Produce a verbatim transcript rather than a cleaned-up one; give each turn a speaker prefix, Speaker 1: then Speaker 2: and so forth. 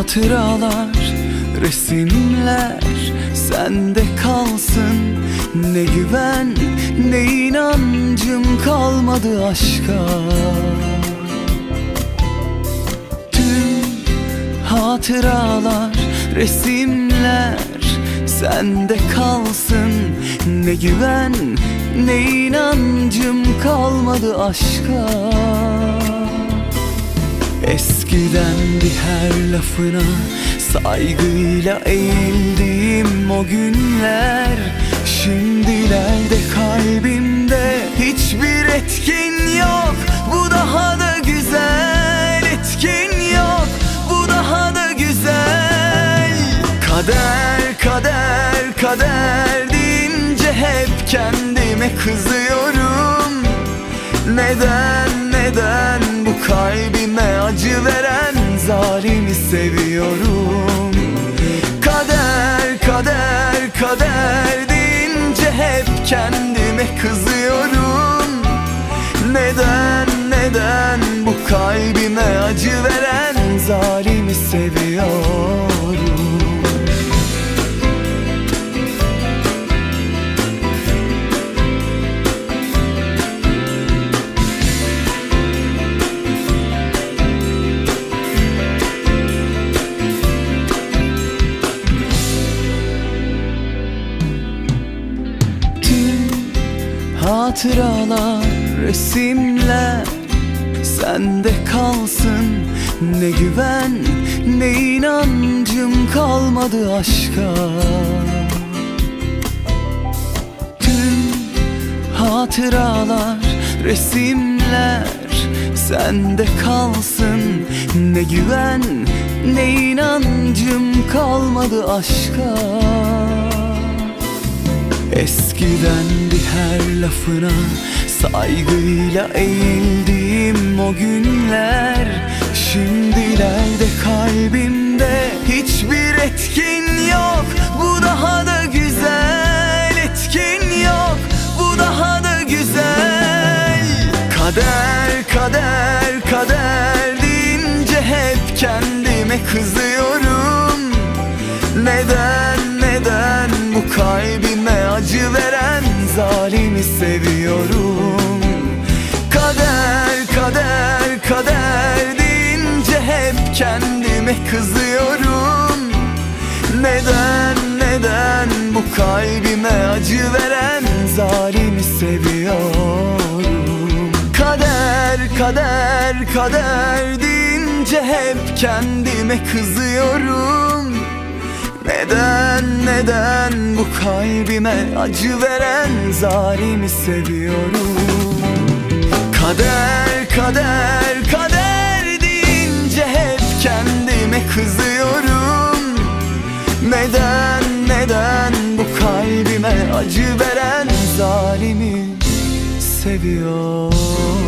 Speaker 1: Hatıralar, resimler sende kalsın. Ne güven, ne inancım kalmadı aşka. Tüm hatıralar, resimler sende kalsın. Ne güven, ne inancım kalmadı aşka. Eskidendi her lafına saygıyla eğildiğim o günler. Şimdilerde kalbimde hiçbir etkin yok. Bu daha da güzel. Etkin yok, bu daha da güzel. Kader, kader, kader deyince hep kendime kızıyorum. Neden, neden bu kalbime acı veren zalimi seviyorum? Kader, kader, kader deyince hep kendime kızıyorum. Neden, neden bu kalbime acı veren zalimi seviyorum? Hatıralar, resimler sende kalsın. Ne güven, ne inancım kalmadı aşka. Tüm hatıralar, resimler sende kalsın. Ne güven, ne inancım kalmadı aşka. Eskidendi her lafına saygıyla eğildiğim o günler. Şimdilerde kalbimde hiçbir etkin yok. Bu daha da güzel. Etkin yok, bu daha da güzel. Kader, kader, kader deyince hep kendime kızıyorum. Neden, neden bu kalbime acı veren zalimi seviyorum? Kader, kader, kader deyince hep kendime kızıyorum. Neden, neden bu kalbime acı veren zalimi seviyorum? Kader, kader, kader deyince hep kendime kızıyorum. Neden, neden bu kalbime acı veren zalimi seviyorum? Kader, kader, kader deyince hep kendime kızıyorum. Neden, neden bu kalbime acı veren zalimi seviyorum?